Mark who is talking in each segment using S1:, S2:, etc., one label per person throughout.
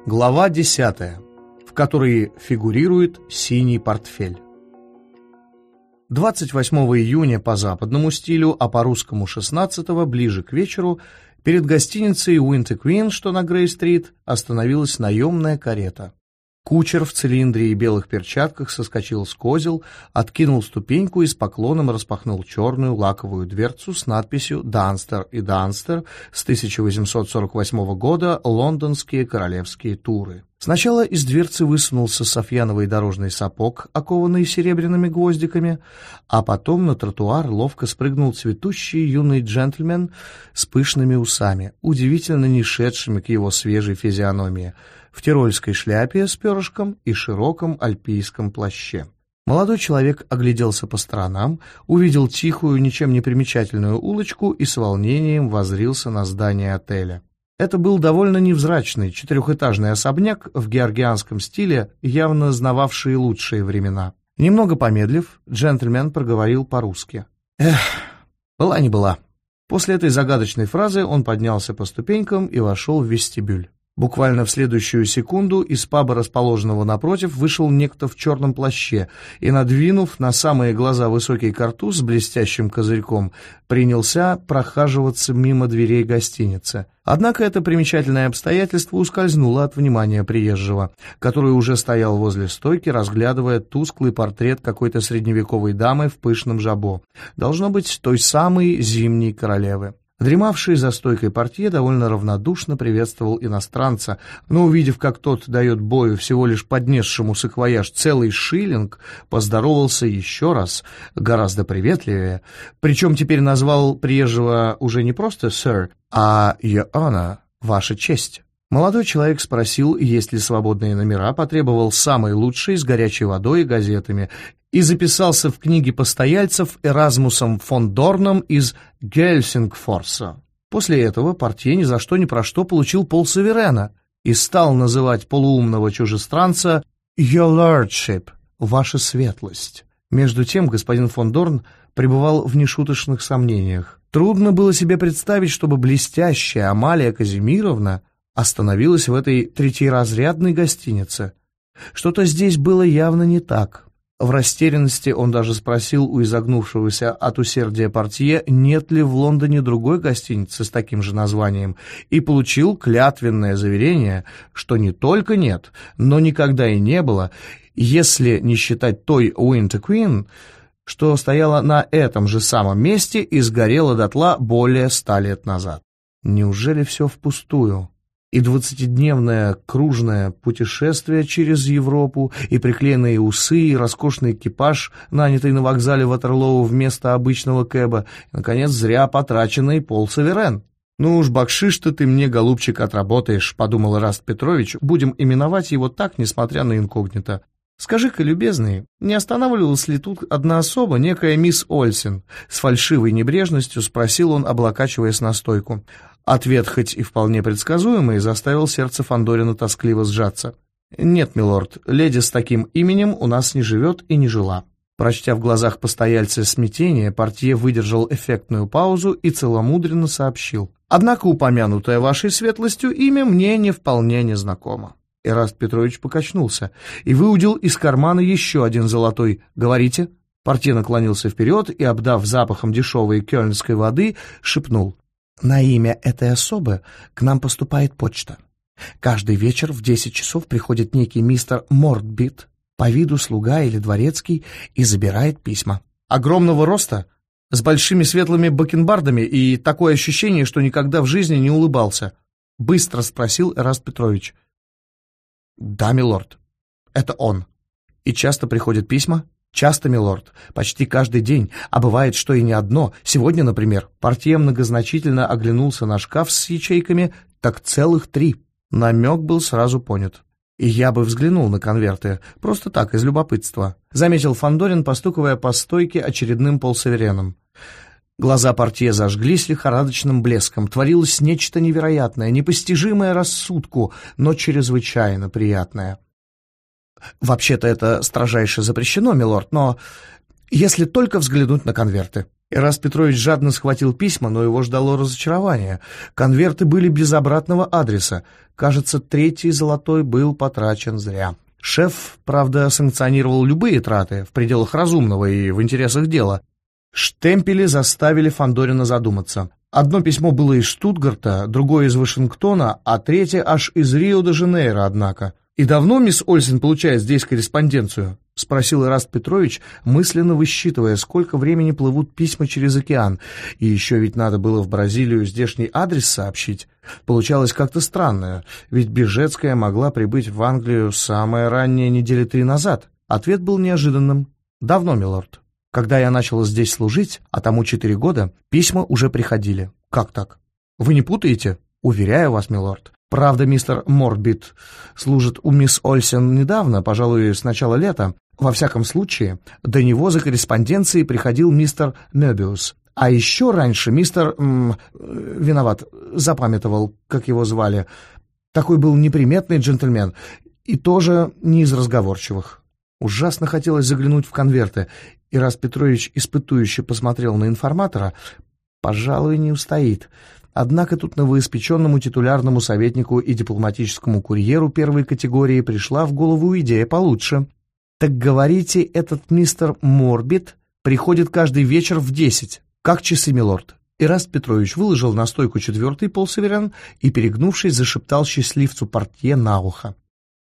S1: Глава 10, в которой фигурирует синий портфель. 28 июня по западному стилю, а по русскому 16-го, ближе к вечеру, перед гостиницей Winter Queen, что на Грей-стрит, остановилась наемная карета. Кучер в цилиндре и белых перчатках соскочил с козел, откинул ступеньку и с поклоном распахнул черную лаковую дверцу с надписью «Данстер и Данстер» с 1848 года «Лондонские королевские туры». Сначала из дверцы высунулся софьяновый дорожный сапог, окованный серебряными гвоздиками, а потом на тротуар ловко спрыгнул цветущий юный джентльмен с пышными усами, удивительно не шедшими к его свежей физиономии, в тирольской шляпе с перышком и широком альпийском плаще. Молодой человек огляделся по сторонам, увидел тихую, ничем не примечательную улочку и с волнением воззрился на здание отеля. Это был довольно невзрачный четырехэтажный особняк в георгианском стиле, явно знававший лучшие времена. Немного помедлив, джентльмен проговорил по-русски. Была не была». После этой загадочной фразы он поднялся по ступенькам и вошел в вестибюль. Буквально в следующую секунду из паба, расположенного напротив, вышел некто в черном плаще и, надвинув на самые глаза высокий картуз с блестящим козырьком, принялся прохаживаться мимо дверей гостиницы. Однако это примечательное обстоятельство ускользнуло от внимания приезжего, который уже стоял возле стойки, разглядывая тусклый портрет какой-то средневековой дамы в пышном жабо, должно быть, той самой зимней королевы. Дремавший за стойкой портье довольно равнодушно приветствовал иностранца, но, увидев, как тот дает бою всего лишь поднесшему саквояж целый шиллинг, поздоровался еще раз, гораздо приветливее, причем теперь назвал приезжего уже не просто «sir», а «your honor», «ваша честь». Молодой человек спросил, есть ли свободные номера, потребовал самый лучший с горячей водой и газетами и записался в книге постояльцев Эразмусом фон Дорном из Гельсингфорса. После этого портье ни за что ни про что получил полсаверена и стал называть полуумного чужестранца «Your Lordship», «Ваша светлость». Между тем господин фон Дорн пребывал в нешуточных сомнениях. Трудно было себе представить, чтобы блестящая Амалия Казимировна остановилась в этой третьеразрядной гостинице. Что-то здесь было явно не так. В растерянности он даже спросил у изогнувшегося от усердия портье, нет ли в Лондоне другой гостиницы с таким же названием, и получил клятвенное заверение, что не только нет, но никогда и не было, если не считать той Winter Queen, что стояла на этом же самом месте и сгорела дотла более 100 лет назад. Неужели все впустую? И 20-дневное кружное путешествие через Европу, и приклеенные усы, и роскошный экипаж, нанятый на вокзале Ватерлоу вместо обычного кэба, и, наконец, зря потраченный полсаверен. «Ну уж бакшиш-то ты мне, голубчик, отработаешь», — подумал Эраст Петрович, «будем именовать его так, несмотря на инкогнито. Скажи-ка, любезный, не останавливалась ли тут одна особа, некая мисс Ольсен?» С фальшивой небрежностью спросил он, облокачиваясь на стойку. Ответ, хоть и вполне предсказуемый, заставил сердце Фандорина тоскливо сжаться. «Нет, милорд, леди с таким именем у нас не живет и не жила». Прочтя в глазах постояльца смятение, портье выдержал эффектную паузу и целомудренно сообщил. «Однако упомянутое вашей светлостью имя мне не вполне незнакомо». Эраст Петрович покачнулся и выудил из кармана еще один золотой. «Говорите?» Портье наклонился вперед и, обдав запахом дешевой кёльнской воды, шепнул. «На имя этой особы к нам поступает почта. Каждый вечер в 10 часов приходит некий мистер Мортбит, по виду слуга или дворецкий, и забирает письма. Огромного роста, с большими светлыми бакенбардами и такое ощущение, что никогда в жизни не улыбался», — быстро спросил Эраст Петрович. «Да, милорд, это он. И часто приходят письма?» «Часто, милорд, почти каждый день, а бывает, что и не одно. Сегодня, например». Портье многозначительно оглянулся на шкаф с ячейками, так целых 3. Намек был сразу понят. «И я бы взглянул на конверты, просто так, из любопытства», — заметил Фандорин, постукивая по стойке очередным полсавереном. Глаза портье зажглись лихорадочным блеском. Творилось нечто невероятное, непостижимое рассудку, но чрезвычайно приятное. «Вообще-то это строжайше запрещено, милорд, но если только взглянуть на конверты. Эраст Петрович жадно схватил письма, но его ждало разочарование. Конверты были без обратного адреса. Кажется, 3-й золотой был потрачен зря. Шеф, правда, санкционировал любые траты в пределах разумного и в интересах дела. Штемпели заставили Фандорина задуматься. Одно письмо было из Штутгарта, другое из Вашингтона, а третье аж из Рио-де-Жанейро, однако. «И давно мисс Ольсен получает здесь корреспонденцию?» — спросил Эраст Петрович, мысленно высчитывая, сколько времени плывут письма через океан. И еще ведь надо было в Бразилию здешний адрес сообщить. Получалось как-то странно, ведь Бежецкая могла прибыть в Англию самое раннее недели 3 назад. Ответ был неожиданным. «Давно, милорд. Когда я начал здесь служить, а тому 4 года, письма уже приходили». «Как так? Вы не путаете?» «Уверяю вас, милорд. Правда, мистер Морбит служит у мисс Ольсен недавно, пожалуй, с начала лета. Во всяком случае, до него за корреспонденцией приходил мистер Мёбиус. А еще раньше мистер... запамятовал, как его звали. Такой был неприметный джентльмен, и тоже не из разговорчивых». Ужасно хотелось заглянуть в конверты. Эраст Петрович испытующе посмотрел на информатора. «Пожалуй, не устоит». Однако тут новоиспеченному титулярному советнику и дипломатическому курьеру первой категории пришла в голову идея получше. «Так говорите, этот мистер Морбит приходит каждый вечер в 10. Как часы, милорд?» Эраст Петрович выложил на стойку 4-й полсаверен и, перегнувшись, зашептал счастливцу портье на ухо.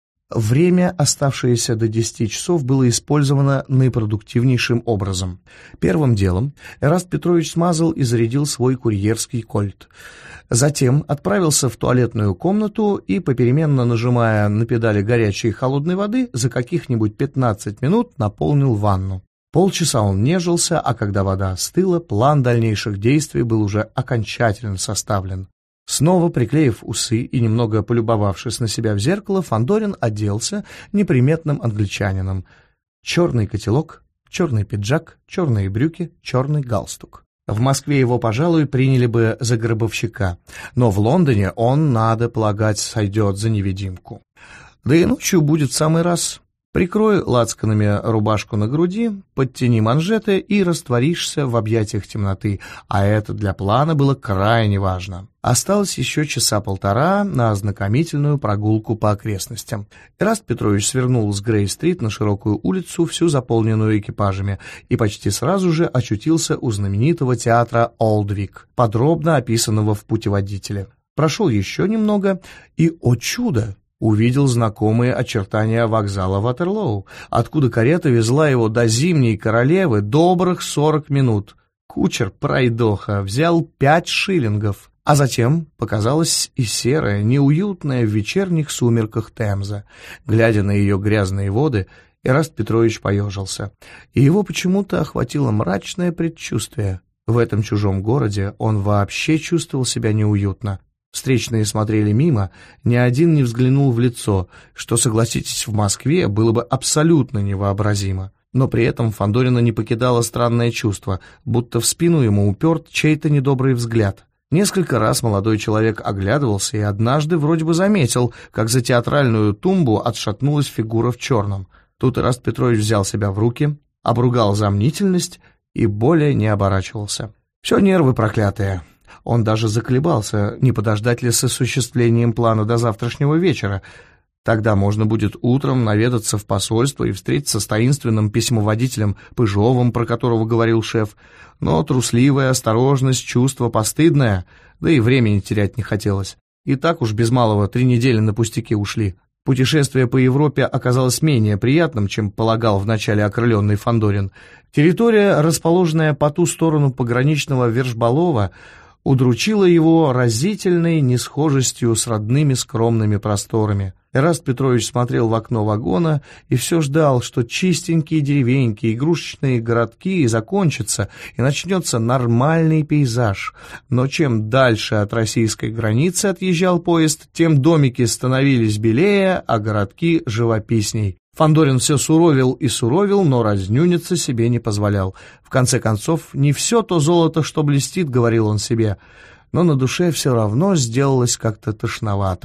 S1: Время, оставшееся до 10 часов, было использовано наипродуктивнейшим образом. Первым делом Эраст Петрович смазал и зарядил свой курьерский кольт. Затем отправился в туалетную комнату и, попеременно нажимая на педали горячей и холодной воды, за каких-нибудь 15 минут наполнил ванну. Полчаса он нежился, а когда вода остыла, план дальнейших действий был уже окончательно составлен. Снова приклеив усы и немного полюбовавшись на себя в зеркало, Фандорин оделся неприметным англичанином. Черный котелок, черный пиджак, черные брюки, черный галстук. В Москве его, пожалуй, приняли бы за гробовщика, но в Лондоне он, надо полагать, сойдет за невидимку. Да и ночью будет в самый раз. Прикрой лацканами рубашку на груди, подтяни манжеты и растворишься в объятиях темноты, а это для плана было крайне важно. Осталось еще 1.5 часа на ознакомительную прогулку по окрестностям. Эраст Петрович свернул с Грей-стрит на широкую улицу, всю заполненную экипажами, и почти сразу же очутился у знаменитого театра «Олдвик», подробно описанного в путеводителе. Прошел еще немного и, о чудо, увидел знакомые очертания вокзала Ватерлоу, откуда карета везла его до Зимней Королевы добрых 40 минут. Кучер, пройдоха, взял 5 шиллингов, а затем показалась и серая, неуютная в вечерних сумерках Темза. Глядя на ее грязные воды, Эраст Петрович поежился, и его почему-то охватило мрачное предчувствие. В этом чужом городе он вообще чувствовал себя неуютно. Встречные смотрели мимо, ни один не взглянул в лицо, что, согласитесь, в Москве было бы абсолютно невообразимо. Но при этом Фандорина не покидало странное чувство, будто в спину ему уперт чей-то недобрый взгляд. Несколько раз молодой человек оглядывался и однажды вроде бы заметил, как за театральную тумбу отшатнулась фигура в черном. Тут Эраст Петрович взял себя в руки, обругал за мнительность и более не оборачивался. Все нервы проклятые. Он даже заколебался, не подождать ли с осуществлением плана до завтрашнего вечера. Тогда можно будет утром наведаться в посольство и встретиться с таинственным письмоводителем Пыжовым, про которого говорил шеф. Но трусливая осторожность, чувство постыдное, да и времени терять не хотелось. И так уж без малого 3 недели на пустяки ушли. Путешествие по Европе оказалось менее приятным, чем полагал вначале окрыленный Фандорин. Территория, расположенная по ту сторону пограничного Вершбалова, удручила его разительной несхожестью с родными скромными просторами. Эраст Петрович смотрел в окно вагона и все ждал, что чистенькие деревеньки, игрушечные городки закончатся и начнется нормальный пейзаж. Но чем дальше от российской границы отъезжал поезд, тем домики становились белее, а городки живописней. Фандорин все суровил и суровил, но разнюниться себе не позволял. В конце концов, не все то золото, что блестит, говорил он себе, но на душе все равно сделалось как-то тошновато.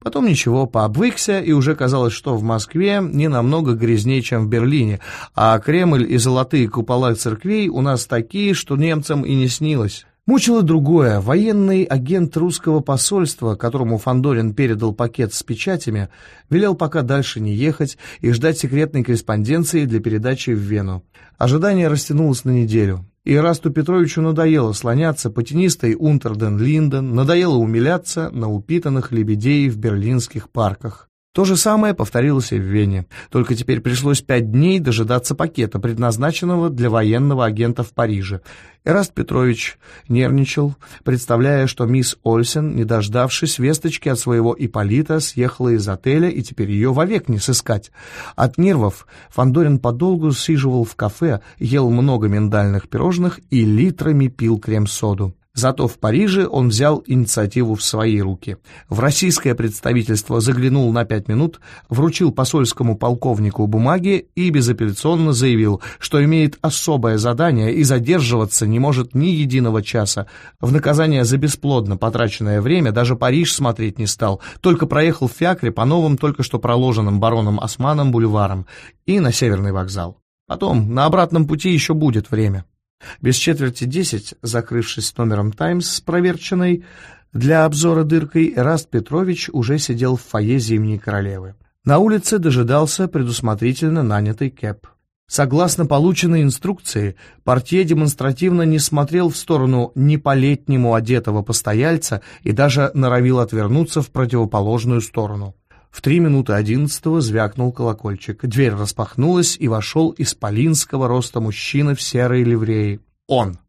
S1: Потом ничего, пообвыкся, и уже казалось, что в Москве не намного грязнее, чем в Берлине, а Кремль и золотые купола церквей у нас такие, что немцам и не снилось. Мучило другое. Военный агент русского посольства, которому Фандорин передал пакет с печатями, велел пока дальше не ехать и ждать секретной корреспонденции для передачи в Вену. Ожидание растянулось на неделю. И Ирасту Петровичу надоело слоняться по тенистой Унтерден-Линден, надоело умиляться на упитанных лебедей в берлинских парках. То же самое повторилось и в Вене, только теперь пришлось 5 дней дожидаться пакета, предназначенного для военного агента в Париже. Ираст Петрович нервничал, представляя, что мисс Ольсен, не дождавшись весточки от своего Ипполита, съехала из отеля и теперь ее вовек не сыскать. От нервов Фандорин подолгу сиживал в кафе, ел много миндальных пирожных и литрами пил крем-соду. Зато в Париже он взял инициативу в свои руки. В российское представительство заглянул на 5 минут, вручил посольскому полковнику бумаги и безапелляционно заявил, что имеет особое задание и задерживаться не может ни единого часа. В наказание за бесплодно потраченное время даже Париж смотреть не стал, только проехал в фиакре по новым, только что проложенным бароном Османом бульварам и на Северный вокзал. Потом, на обратном пути еще будет время. Без четверти 10, закрывшись номером «Таймс» с проверченной для обзора дыркой, Ираст Петрович уже сидел в фойе «Зимней королевы». На улице дожидался предусмотрительно нанятый кэп. Согласно полученной инструкции, портье демонстративно не смотрел в сторону не по-летнему одетого постояльца и даже норовил отвернуться в противоположную сторону. В 11:03 звякнул колокольчик, дверь распахнулась, и вошел исполинского роста мужчина в серой ливреи. Он!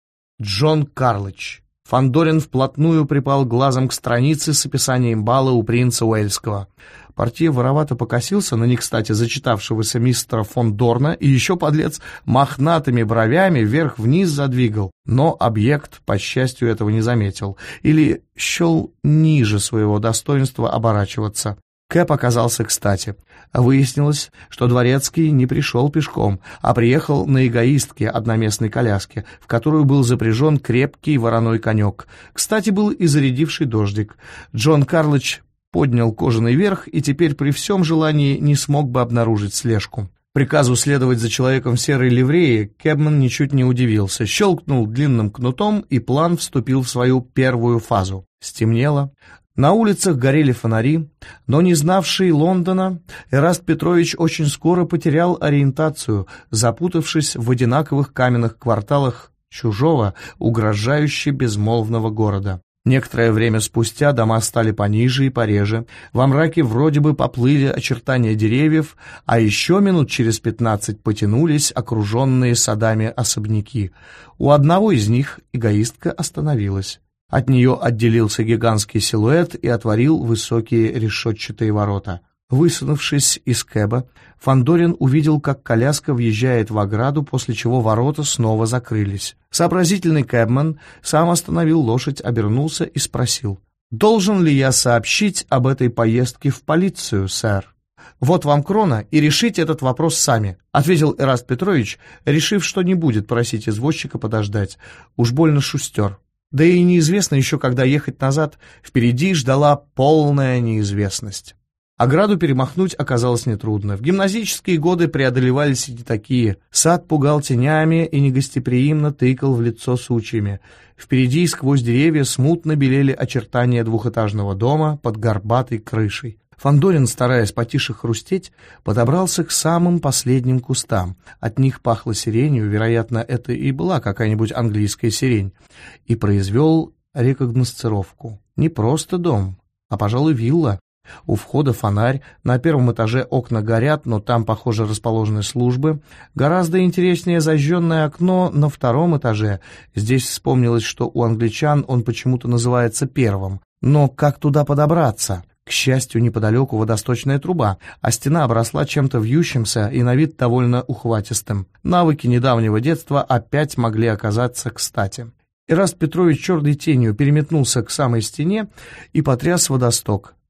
S1: Джон Карлыч. Фандорин вплотную припал глазом к странице с описанием бала у принца Уэльского. Портье воровато покосился на не кстати зачитавшегося мистера фон Дорна и еще, подлец, мохнатыми бровями вверх-вниз задвигал. Но объект, по счастью, этого не заметил или счел ниже своего достоинства оборачиваться. Кэп оказался кстати. Выяснилось, что Дворецкий не пришел пешком, а приехал на эгоистке одноместной коляске, в которую был запряжен крепкий вороной конек. Кстати, был и зарядивший дождик. Джон Карлыч поднял кожаный верх и теперь при всем желании не смог бы обнаружить слежку. Приказу следовать за человеком в серой ливрее кэбман ничуть не удивился, щелкнул длинным кнутом, и план вступил в свою первую фазу. Стемнело. На улицах горели фонари, но не знавший Лондона, Ираст Петрович очень скоро потерял ориентацию, запутавшись в одинаковых каменных кварталах чужого, угрожающе безмолвного города. Некоторое время спустя дома стали пониже и пореже, во мраке вроде бы поплыли очертания деревьев, а еще минут через 15 потянулись окруженные садами особняки. У одного из них эгоистка остановилась. От нее отделился гигантский силуэт и отворил высокие решетчатые ворота. Высунувшись из кэба, Фандорин увидел, как коляска въезжает в ограду, после чего ворота снова закрылись. Сообразительный кэбман сам остановил лошадь, обернулся и спросил: «Должен ли я сообщить об этой поездке в полицию, сэр?» «Вот вам крона, и решите этот вопрос сами», — ответил Ираст Петрович, решив, что не будет просить извозчика подождать. Уж больно шустер. Да и неизвестно еще, когда ехать назад. Впереди ждала полная неизвестность. Ограду перемахнуть оказалось нетрудно. В гимназические годы преодолевались и не такие. Сад пугал тенями и негостеприимно тыкал в лицо сучьями. Впереди сквозь деревья смутно белели очертания двухэтажного дома под горбатой крышей. Фандорин, стараясь потише хрустеть, подобрался к самым последним кустам. От них пахло сиренью, вероятно, это и была какая-нибудь английская сирень, и произвел рекогносцировку. Не просто дом, а, пожалуй, вилла. У входа фонарь, на первом этаже окна горят, но там, похоже, расположены службы. Гораздо интереснее зажженное окно на втором этаже. Здесь вспомнилось, что у англичан он почему-то называется первым. Но как туда подобраться? К счастью, неподалеку водосточная труба, а стена обросла чем-то вьющимся и на вид довольно ухватистым. Навыки недавнего детства опять могли оказаться кстати. Ираст Петрович черной тенью переметнулся к самой стене и потряс водосток.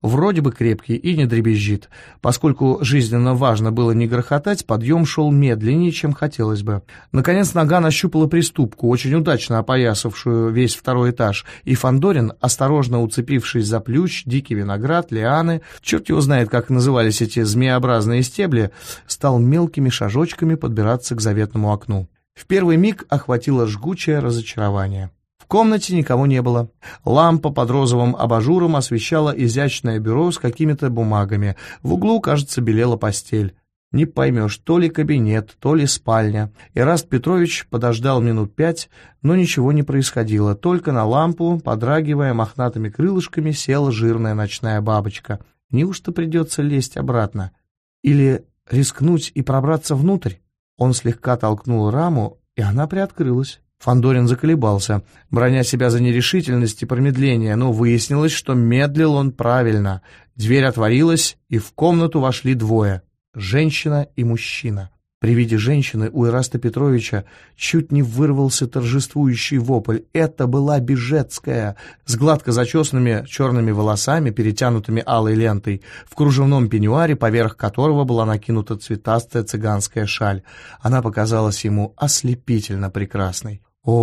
S1: Вроде бы крепкий и не дребезжит. Поскольку жизненно важно было не грохотать, подъем шел медленнее, чем хотелось бы. Наконец нога нащупала приступку, очень удачно опоясавшую весь второй этаж, и Фандорин, осторожно уцепившись за плющ, дикий виноград, лианы, черт его знает, как назывались эти змеобразные стебли, стал мелкими шажочками подбираться к заветному окну. В первый миг охватило жгучее разочарование. В комнате никого не было. Лампа под розовым абажуром освещала изящное бюро с какими-то бумагами. В углу, кажется, белела постель. Не поймешь, то ли кабинет, то ли спальня. Эраст Петрович подождал минут 5, но ничего не происходило. Только на лампу, подрагивая мохнатыми крылышками, села жирная ночная бабочка. Неужто придется лезть обратно? Или рискнуть и пробраться внутрь? Он слегка толкнул раму, и она приоткрылась. Фандорин заколебался, броня себя за нерешительность и промедление, но выяснилось, что медлил он правильно. Дверь отворилась, и в комнату вошли двое — женщина и мужчина. При виде женщины у Эраста Петровича чуть не вырвался торжествующий вопль. Это была Бежецкая, с гладко зачесанными черными волосами, перетянутыми алой лентой, в кружевном пеньюаре, поверх которого была накинута цветастая цыганская шаль. Она показалась ему ослепительно прекрасной.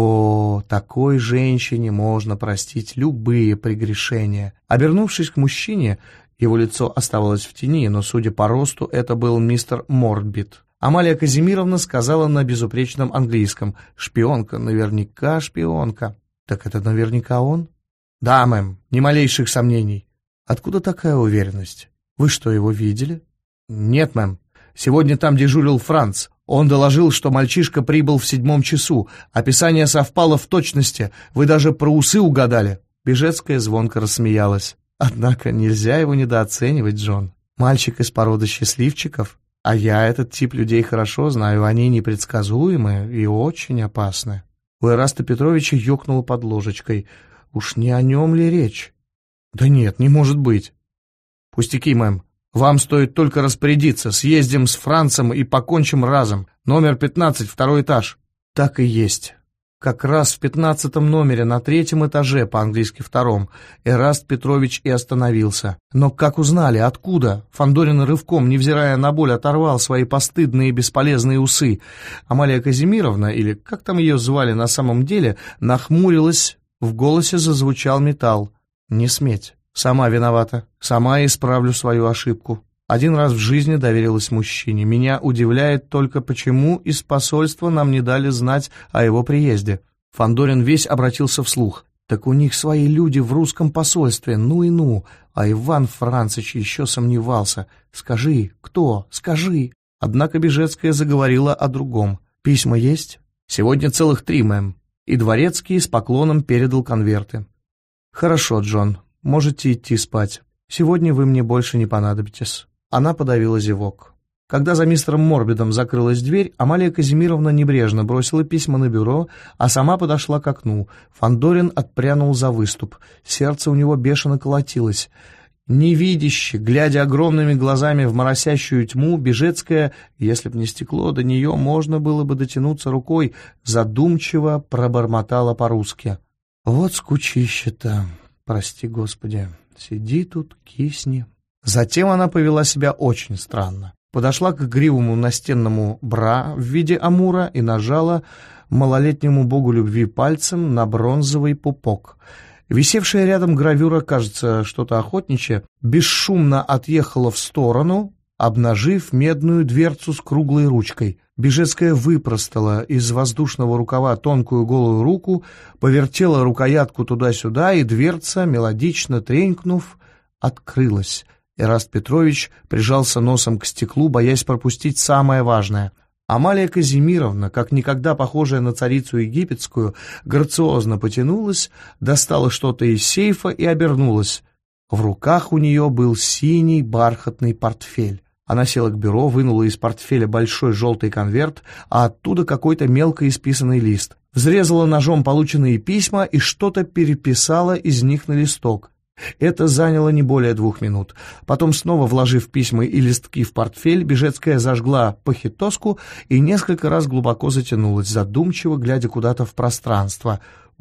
S1: О, такой женщине можно простить любые прегрешения. Обернувшись к мужчине, его лицо оставалось в тени, но, судя по росту, это был мистер Мордбит. Амалия Казимировна сказала на безупречном английском: «Шпионка, наверняка шпионка». «Так это наверняка он?» «Да, мэм, ни малейших сомнений». «Откуда такая уверенность? Вы что, его видели?» «Нет, мэм. Сегодня там дежурил Франц. Он доложил, что мальчишка прибыл в 7 часу. Описание совпало в точности. Вы даже про усы угадали». Бежецкая звонко рассмеялась. «Однако нельзя его недооценивать, Джон. Мальчик из породы счастливчиков. А я этот тип людей хорошо знаю. Они непредсказуемы и очень опасны». У Эраста Петровича ёкнуло под ложечкой. Уж не о нем ли речь? «Да нет, не может быть». «Пустяки, мэм. Вам стоит только распорядиться. Съездим с Францем и покончим разом. Номер 15, 2-й этаж». Так и есть. Как раз в 15-м номере на 3-м этаже, по-английски 2-м, Эраст Петрович и остановился. Но как узнали, откуда? Фандорин рывком, невзирая на боль, оторвал свои постыдные и бесполезные усы. Амалия Казимировна, или как там ее звали на самом деле, нахмурилась, в голосе зазвучал металл. «Не сметь. Сама виновата. Сама исправлю свою ошибку. Один раз в жизни доверилась мужчине. Меня удивляет только, почему из посольства нам не дали знать о его приезде». Фандорин весь обратился вслух. «Так у них свои люди в русском посольстве, ну и ну». А Иван Францич еще сомневался. «Скажи, кто? Скажи». Однако Бежецкая заговорила о другом. «Письма есть?» «Сегодня целых 3, мэм». И Дворецкий с поклоном передал конверты. «Хорошо, Джон, можете идти спать. Сегодня вы мне больше не понадобитесь». Она подавила зевок. Когда за мистером Морбидом закрылась дверь, Амалия Казимировна небрежно бросила письма на бюро, а сама подошла к окну. Фандорин отпрянул за выступ. Сердце у него бешено колотилось. Невидяще, глядя огромными глазами в моросящую тьму, Бежецкая, если б не стекло, до нее можно было бы дотянуться рукой, задумчиво пробормотала по-русски. «Вот скучище-то, прости господи, сиди тут, кисни». Затем она повела себя очень странно. Подошла к игривому настенному бра в виде амура и нажала малолетнему богу любви пальцем на бронзовый пупок. Висевшая рядом гравюра, кажется, что-то охотничье, бесшумно отъехала в сторону, обнажив медную дверцу с круглой ручкой. Бежецкая выпростала из воздушного рукава тонкую голую руку, повертела рукоятку туда-сюда, и дверца, мелодично тренькнув, открылась. Эраст Петрович прижался носом к стеклу, боясь пропустить самое важное. Амалия Казимировна, как никогда похожая на царицу египетскую, грациозно потянулась, достала что-то из сейфа и обернулась. В руках у нее был синий бархатный портфель. Она села к бюро, вынула из портфеля большой желтый конверт, а оттуда какой-то мелко исписанный лист. Взрезала ножом полученные письма и что-то переписала из них на листок. Это заняло не более 2 минут. Потом, снова вложив письма и листки в портфель, Бежецкая зажгла пахитоску и несколько раз глубоко затянулась, задумчиво глядя куда-то в пространство.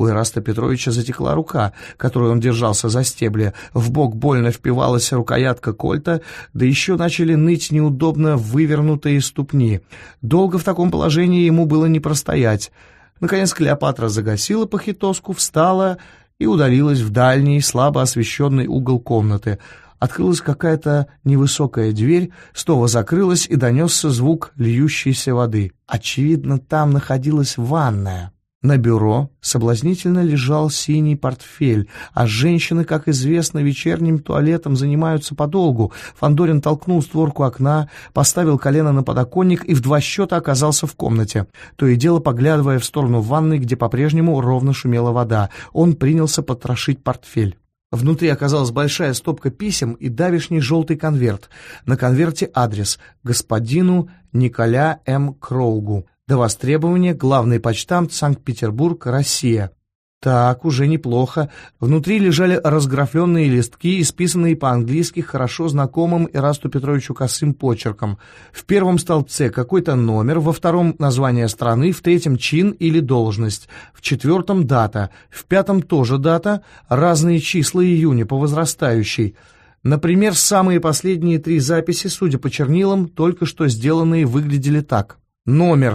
S1: У Ираста Петровича затекла рука, которой он держался за стебли, в бок больно впивалась рукоятка кольта, да еще начали ныть неудобно вывернутые ступни. Долго в таком положении ему было не простоять. Наконец Клеопатра загасила похитоску, встала и удалилась в дальний, слабо освещенный угол комнаты. Открылась какая-то невысокая дверь, снова закрылась, и донесся звук льющейся воды. Очевидно, там находилась ванная. На бюро соблазнительно лежал синий портфель, а женщины, как известно, вечерним туалетом занимаются подолгу. Фандорин толкнул створку окна, поставил колено на подоконник и в 2 счета оказался в комнате, то и дело поглядывая в сторону ванной, где по-прежнему ровно шумела вода. Он принялся потрошить портфель. Внутри оказалась большая стопка писем и давишний желтый конверт. На конверте адрес: господину Николя М. Кроугу. До востребования, главный почтамт, Санкт-Петербург, Россия. Так, уже неплохо. Внутри лежали разграфленные листки, исписанные по-английски хорошо знакомым Ирасту Петровичу косым почерком. В первом столбце какой-то номер, во втором название страны, в третьем чин или должность, в четвертом дата, в пятом тоже дата, разные числа июня по возрастающей. Например, самые последние 3 записи, судя по чернилам, только что сделанные, выглядели так. Номер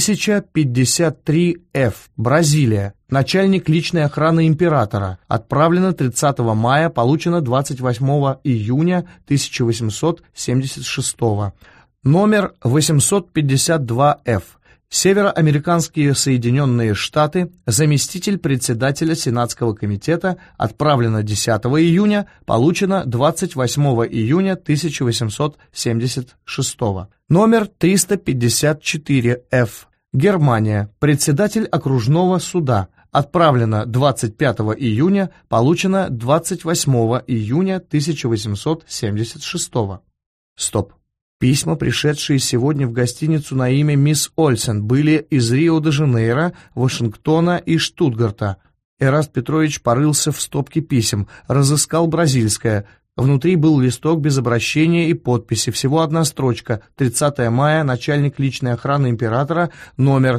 S1: 1053-Ф, Бразилия. Начальник личной охраны императора. Отправлено 30 мая, получено 28 июня 1876. Номер 852-Ф. Североамериканские Соединенные Штаты. Заместитель председателя Сенатского комитета. Отправлено 10 июня, получено 28 июня 1876. Номер 354-Ф. Германия. Председатель окружного суда. Отправлено 25 июня, получено 28 июня 1876. Стоп. Письма, пришедшие сегодня в гостиницу на имя мисс Ольсен, были из Рио-де-Жанейро, Вашингтона и Штутгарта. Эраст Петрович порылся в стопке писем, разыскал бразильское. Внутри был листок без обращения и подписи, всего 1 строчка: 30 мая, начальник личной охраны императора, номер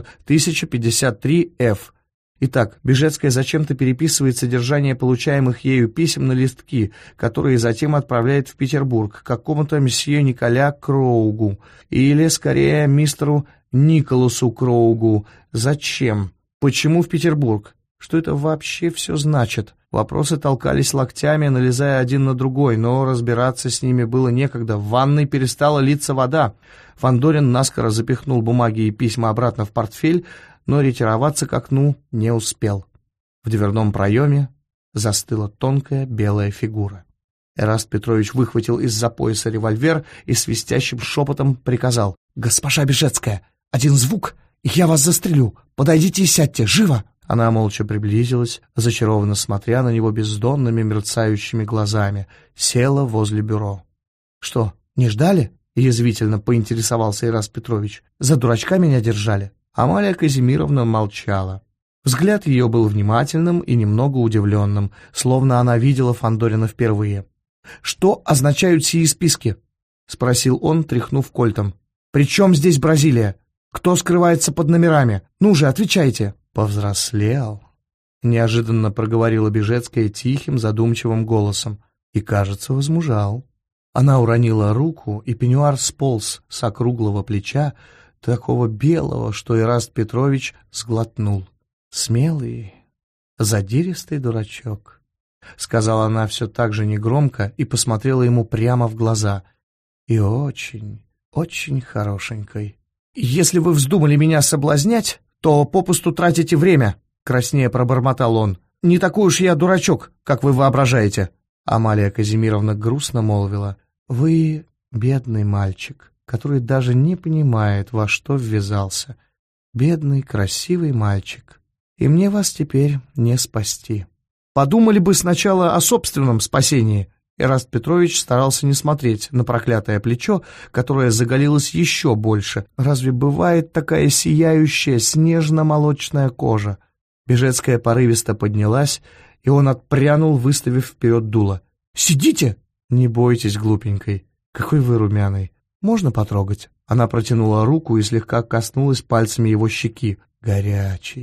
S1: 1053-Ф. Итак, Бежецкая зачем-то переписывает содержание получаемых ею писем на листки, которые затем отправляет в Петербург какому-то месье Николя Кроугу, или, скорее, мистеру Николасу Кроугу. Зачем? Почему в Петербург? Что это вообще все значит? Вопросы толкались локтями, налезая один на другой, но разбираться с ними было некогда. В ванной перестала литься вода. Фандорин наскоро запихнул бумаги и письма обратно в портфель, но ретироваться к окну не успел. В дверном проеме застыла тонкая белая фигура. Эраст Петрович выхватил из-за пояса револьвер и свистящим шепотом приказал: «Госпожа Бежецкая, 1 звук, и я вас застрелю. Подойдите и сядьте, живо!» Она молча приблизилась, зачарованно смотря на него бездонными мерцающими глазами, села возле бюро. «Что, не ждали?» — язвительно поинтересовался Эраст Петрович. «За дурачка меня держали?» Амалия Казимировна молчала. Взгляд ее был внимательным и немного удивленным, словно она видела Фандорина впервые. «Что означают сии списки?» — спросил он, тряхнув кольтом. «При чем здесь Бразилия? Кто скрывается под номерами? Ну же, отвечайте!» «Повзрослел», — неожиданно проговорила Бежецкая тихим, задумчивым голосом, и, кажется, возмужал. Она уронила руку, и пеньюар сполз с округлого плеча, такого белого, что Эраст Петрович сглотнул. «Смелый, задиристый дурачок», — сказала она все так же негромко и посмотрела ему прямо в глаза. «И очень, очень хорошенькой». «Если вы вздумали меня соблазнять, то попусту тратите время», — краснея пробормотал он. «Не такой уж я дурачок, как вы воображаете». Амалия Казимировна грустно молвила: «Вы бедный мальчик, который даже не понимает, во что ввязался. Бедный, красивый мальчик. И мне вас теперь не спасти». «Подумали бы сначала о собственном спасении». Эраст Петрович старался не смотреть на проклятое плечо, которое заголилось еще больше. Разве бывает такая сияющая снежно-молочная кожа? Бежецкая порывисто поднялась, и он отпрянул, выставив вперед дуло. «Сидите!» «Не бойтесь, глупенькой. Какой вы румяный. Можно потрогать?» Она протянула руку и слегка коснулась пальцами его щеки. «Горячий.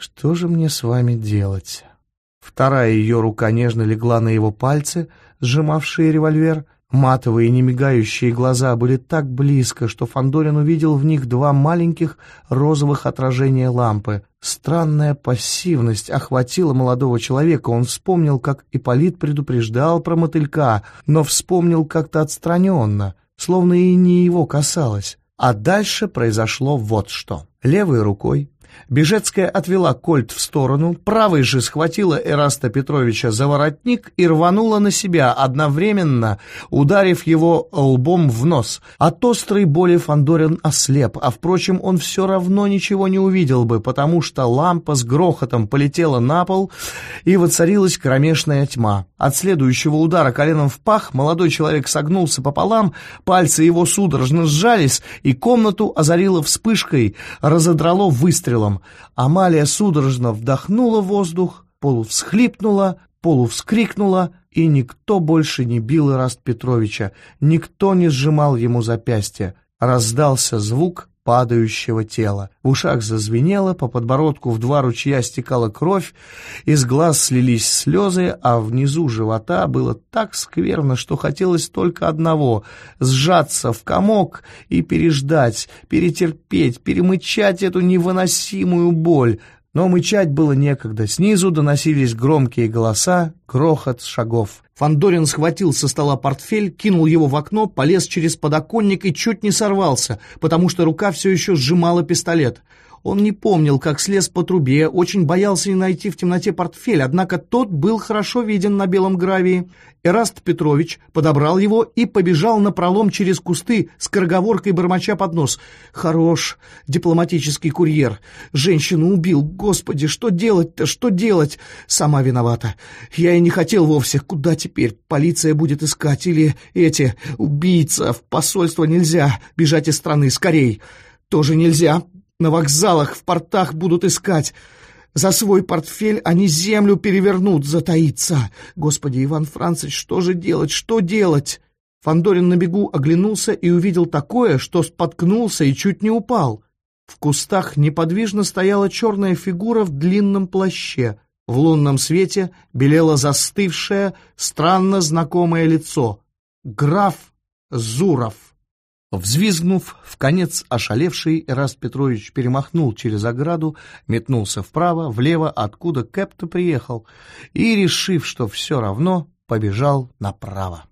S1: Что же мне с вами делать?» Вторая ее рука нежно легла на его пальцы, сжимавшие револьвер. Матовые, немигающие глаза были так близко, что Фандорин увидел в них два маленьких розовых отражения лампы. Странная пассивность охватила молодого человека. Он вспомнил, как Ипполит предупреждал про мотылька, но вспомнил как-то отстраненно, словно и не его касалось. А дальше произошло вот что. Левой рукой Бежецкая отвела кольт в сторону, правой же схватила Эраста Петровича за воротник и рванула на себя, одновременно ударив его лбом в нос. От острой боли Фандорин ослеп, а, впрочем, он все равно ничего не увидел бы, потому что лампа с грохотом полетела на пол, и воцарилась кромешная тьма. От следующего удара коленом в пах молодой человек согнулся пополам, пальцы его судорожно сжались, и комнату озарило вспышкой, разодрало выстрелом. Амалия судорожно вдохнула воздух, полувсхлипнула, полувскрикнула, и никто больше не бил Эраста Петровича, никто не сжимал ему запястья. Раздался звук падающего тела. В ушах зазвенело, по подбородку в два ручья стекала кровь, из глаз слились слезы, а внизу живота было так скверно, что хотелось только одного — сжаться в комок и переждать, перетерпеть, перемычать эту невыносимую боль. Но мычать было некогда. Снизу доносились громкие голоса, грохот шагов. Фандорин схватил со стола портфель, кинул его в окно, полез через подоконник и чуть не сорвался, потому что рука все еще сжимала пистолет. Он не помнил, как слез по трубе, очень боялся не найти в темноте портфель, однако тот был хорошо виден на белом гравии. Эраст Петрович подобрал его и побежал напролом через кусты, скороговоркой бормоча под нос. «Хорош, дипломатический курьер. Женщину убил. Господи, что делать-то, что делать? Сама виновата. Я и не хотел вовсе. Куда теперь? Полиция будет искать. Или эти, убийца. В посольство нельзя. Бежать из страны. Скорей. Тоже нельзя. На вокзалах, в портах будут искать. За свой портфель они землю перевернут, затаиться. Господи, Иван Францич, что же делать, что делать?» Фандорин на бегу оглянулся и увидел такое, что споткнулся и чуть не упал. В кустах неподвижно стояла черная фигура в длинном плаще. В лунном свете белело застывшее, странно знакомое лицо. Граф Зуров. Взвизгнув, вконец ошалевший, Эраст Петрович перемахнул через ограду, метнулся вправо, влево, откуда Кэп-то приехал, и, решив, что все равно, побежал направо.